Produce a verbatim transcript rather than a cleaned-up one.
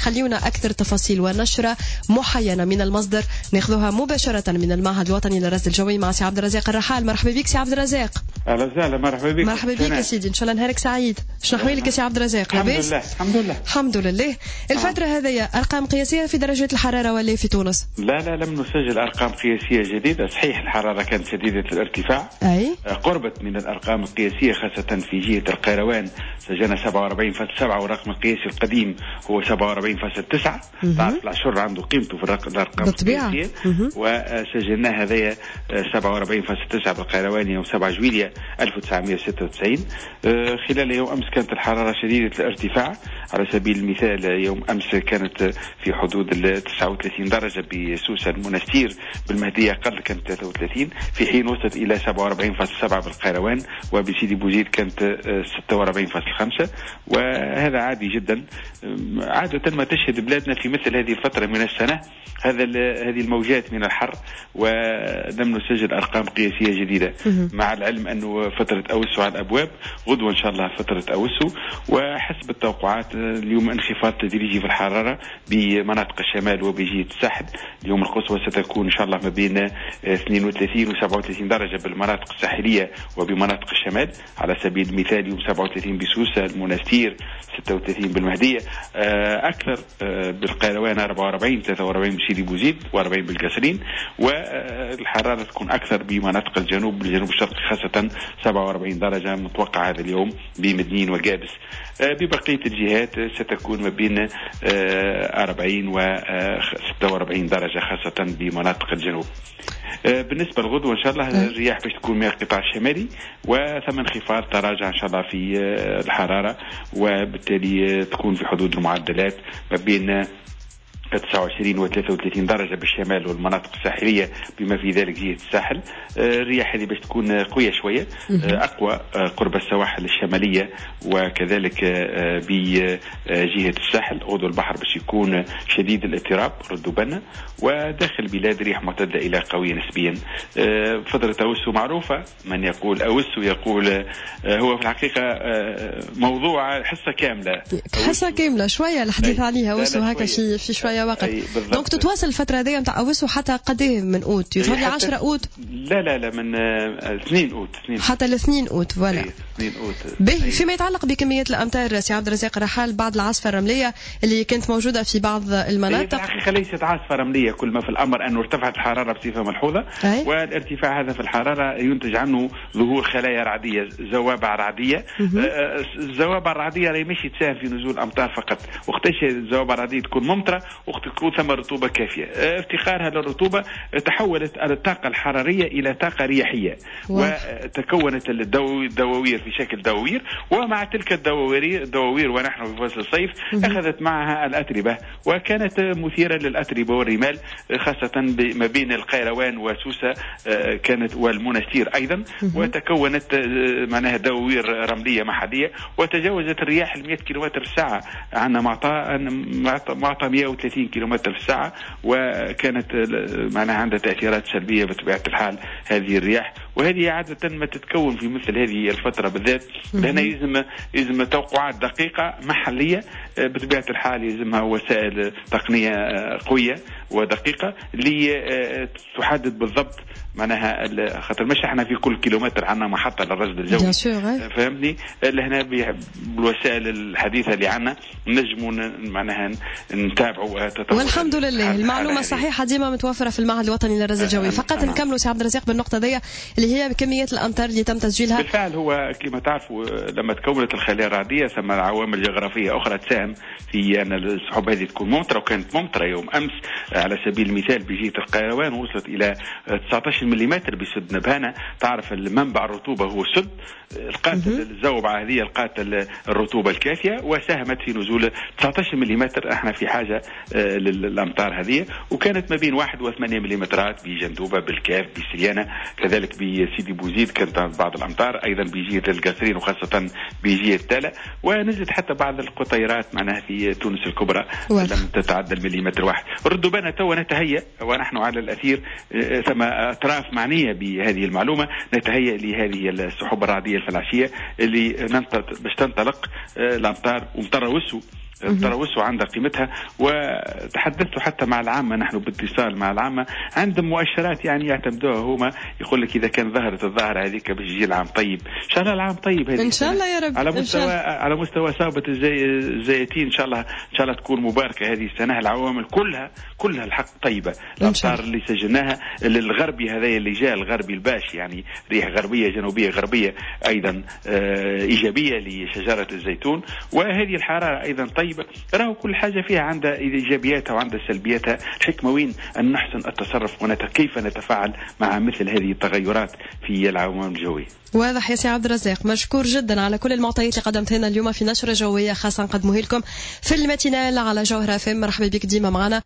خليونا أكثر تفاصيل ونشرة محينة من المصدر ناخذها مباشرة من المعهد الوطني للرصد الجوي مع سي عبد الرزاق الرحال. مرحبا بك سي عبد الرزاق. اهلا وسهلا. مرحبا بك. مرحبا بك يا سيدي، ان شاء الله نهارك سعيد. شنو احوالك يا سي عبد الرزاق؟ الحمد لله الحمد لله الحمد لله. الفترة آه. هذه ارقام قياسية في درجات الحرارة ولا في تونس؟ لا لا لم نسجل ارقام قياسية جديدة. صحيح الحرارة كانت شديدة الارتفاع، اي قربت من الارقام القياسية خاصة في جهة القيروان سجلنا سبعة وأربعين فاصلة سبعة والرقم القياسي القديم هو سبعة وأربعين فاصلة تسعة. تعرف العشر عنده قيمته في الارقام القياسية، وسجلنا هذايا سبعة وأربعين فاصلة تسعة بالقيروان يوم سبعة جويلية ألف وتسعمائة وستة وتسعين. خلال يوم امس كانت الحرارة شديدة الارتفاع. على سبيل المثال يوم امس كانت في حدود ال تسعة وثلاثين درجة بسوسة المنستير، بالمهدية أقل كانت ثلاثة وثلاثين، في حين وصلت إلى سبعة وأربعين فاصلة سبعة بالقيروان، وبسيدي بوزيد كانت ستة وأربعين فاصلة خمسة. وهذا عادي جدا، عادة ما تشهد بلادنا في مثل هذه الفترة من السنة هذا هذه الموجات من الحر، ولم نسجل أرقام قياسية جديدة، مع العلم أنه فترة أوسو على الأبواب. غدوة إن شاء الله فترة أوسو، وحسب التوقعات اليوم انخفاض تدريجي في الحرارة بمناطق الشمال وبجهة الساحل. اليوم القصوى ستكون إن شاء الله ما بين اثنين وثلاثين و سبعة وثلاثين درجة بالمناطق الساحلية وبمناطق الشمال. على سبيل المثال يوم سبعة وثلاثين بسوسة المنستير، ستة وثلاثين بالمهدية، أكثر بالقيروان أربعة وأربعين، ثلاثة وأربعين بسيدي بوزيد، وأربعين بالقصرين. والحرارة تكون أكثر بمناطق الجنوب بالجنوب الشرقي خاصة سبعة وأربعين درجة متوقع هذا اليوم بمدنين وقابس. ببقية الجهات ستكون ما بين أربعين و ستة وأربعين درجة خاصة بمناطق الجنوب. بالنسبة للغدوة إن شاء الله الرياح باش تكون من القطاع الشمالي، وثم انخفاض تراجع إن شاء الله في الحرارة، وبالتالي تكون في حدود المعدلات ما بين تسعة وعشرين و ثلاثة وثلاثين درجة بالشمال والمناطق الساحلية بما في ذلك جهة الساحل. الرياح هذه باش تكون قوية شوية، أقوى قرب السواحل الشمالية وكذلك بجهة الساحل. غدو البحر باش يكون شديد الاضطراب ردوا بالنا، وداخل البلاد رياح معتدلة إلى قوية نسبيا. فترة أوسو معروفة، من يقول أوسو يقول هو في الحقيقة موضوع حصة كاملة، حصة كاملة شوية الحديث عليها أوسو هكا في في شوية وقت. دونك تتواصل الفترة هذه نتاع أوسو حتى قديه من أوت؟ يظهر لي عشرة أوت. لا لا لا من اثنين أوت. حتى الاثنين أوت فوالا. اثنين أوت. به فيما يتعلق بكمية الأمطار سي عبد الرزاق الرحال بعد العاصفة الرملية اللي كانت موجودة في بعض المناطق. في الحقيقة ليست عاصفة رملية، كل ما في الأمر أنه ارتفعت الحرارة بصفة ملحوظة، أي. والارتفاع هذا في الحرارة ينتج عنه ظهور خلايا رعدية، زوابع رعدية. الزوابع الرعدية راهي ماشي تساهم في نزول أمطار فقط، وقتاش الزوابع الرعدية تكون ممطرة وقت تكون ثم رطوبة كافية. افتقارها للرطوبة تحولت الطاقة الحرارية إلى طاقة رياحية، وتكونت الدواوير في شكل دواوير، ومع تلك الدواوير الدواوير ونحن في فصل الصيف أخذت معها الأتربة، وكانت مثيرة للأتربة والرمال خاصة ما بين القيروان وسوسة كانت والمنستير أيضا، وتكونت معناها دواوير رملية محلية، وتجاوزت الرياح المئة كيلومتر في الساعة. عندنا معطى معطى مئة وثلاثين كيلومتر في الساعة، وكانت معناها عندها تأثيرات سلبية بطبيعة الحال هذه الرياح. وهذه عادة ما تتكون في مثل هذه الفترة بالذات، لأن يلزم يلزم توقعات دقيقة محلية بطبيعة الحال، يلزمها وسائل تقنية قوية ودقيقة اللي تحدد بالضبط معناها خاطر مش احنا في كل كيلومتر عندنا محطة للرصد الجوي، فهمني؟ هنا بالوسائل الحديثة اللي عندنا نجموا معناها نتابعوا تطور. والحمد لله المعلومة الصحيحة ديما متوفرة في المعهد الوطني للرصد الجوي. فقط نكملوا سي عبد الرزاق بالنقطة دي اللي هي بكمية الأمطار اللي تم تسجيلها. بالفعل هو كما تعرفوا لما تكونت الخلايا الرعدية ثم عوامل جغرافية أخرى تساهم في أن السحب هذه تكون ممطرة، وكانت ممطرة يوم أمس على سبيل المثال بجهة القيروان وصلت إلى تسعة عشر ملم بسد نبهانة. تعرف المنبع الرطوبة هو السد، القات الزوبعة هذه القات الرطوبة الكافية وساهمت في نزول تسعة عشر ملم. احنا في حاجة للأمطار هذه، وكانت ما بين واحد وثمانية مليمترات بجندوبة بالكاف بسريانة، كذلك بسيدي بوزيد كانت بعض الأمطار، أيضا بجهة القصرين وخاصة بجهة تالا، ونزلت حتى بعض القطيرات معناها في تونس الكبرى لم تتعدى المليمتر واحد. ردوا بنا تو نتهيأ ونحن على الأثير، ثم أطراف معنية بهذه المعلومة، نتهيأ لهذه السحب الرعدية الفلاشية اللي باش تنطلق الأمطار ومطر وسو تروسوا عندها قيمتها. وتحدثت حتى مع العامة، نحن باتصال مع العامة عندهم مؤشرات يعني يعتمدوها هما، يقول لك إذا كان ظهرت الظاهرة هذيك باش يجي العام طيب إن شاء الله. العام طيب هذه إن شاء الله يا رب. على مستوى على مستوى صابة الزيتين إن شاء الله إن شاء الله تكون مباركة هذه السنة. العوامل كلها كلها الحق طيبة. الأمطار اللي سجلناها الغربي هذا اللي جاء الغربي الباش يعني ريح غربية جنوبية غربية أيضا آه إيجابية لشجرة الزيتون. وهذه الحرارة أيضا طيبة. راهو كل حاجة فيها عندها إيجابياتها وعندها سلبياتها. الحكمة وين أن نحسن التصرف وكيف نتفاعل مع مثل هذه التغيرات في العوامل الجوية. واضح يا سي عبد الرزاق، مشكور جدا على كل المعطيات اللي قدمتها لنا اليوم في نشرة جوية خاصة نقدمه لكم في الماتينال على جوهرة فم. مرحبا بك ديما معنا.